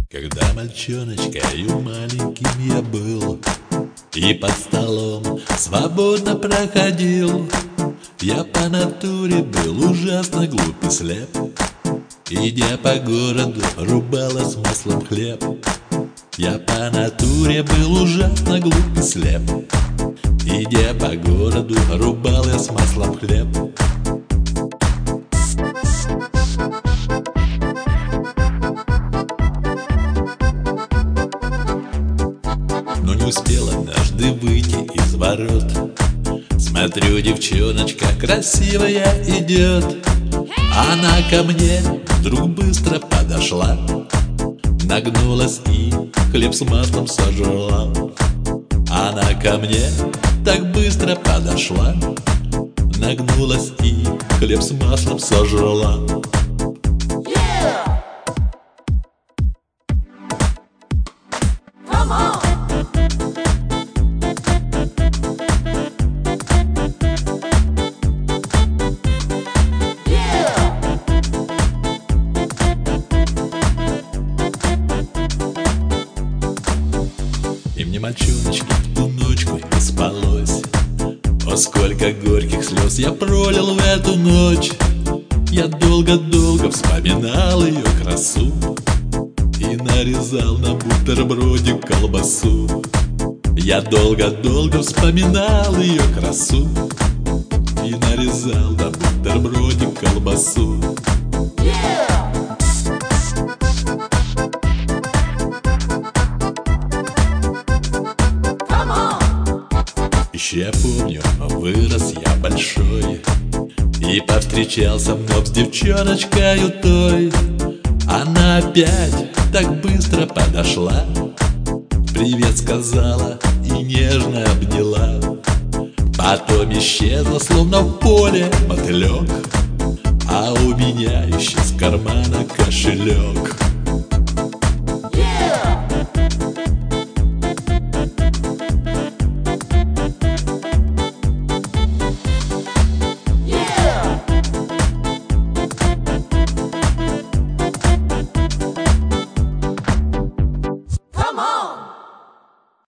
Когда мальчоночкою маленьким я был и под столом свободно проходил, я по натуре был ужасно глуп и слеп. Идя по городу, рубала с маслом хлеб. Я по натуре был ужасно глуп и слеп. Идя по городу, рубал я с маслом хлеб. Но не успел однажды выйти из ворот. Смотрю, девчоночка красивая идет. Она ко мне вдруг быстро подошла, нагнулась и хлеб с маслом сожрала. Она ко мне так быстро подошла, нагнулась и хлеб с маслом сожрала. И мне, мальчоночке, в ту ночку не спалось. О, сколько горьких слез я пролил в эту ночь. Я долго-долго вспоминал ее красу и нарезал на бутерброде колбасу. Я долго-долго вспоминал ее красу и нарезал на бутерброде колбасу. Еще я помню, вырос я большой и повстречался вновь с девчоночкою той. Она опять так быстро подошла, привет сказала и нежно обняла. Потом исчезла, словно в поле мотылек, а у меня исчез с кармана кошелек.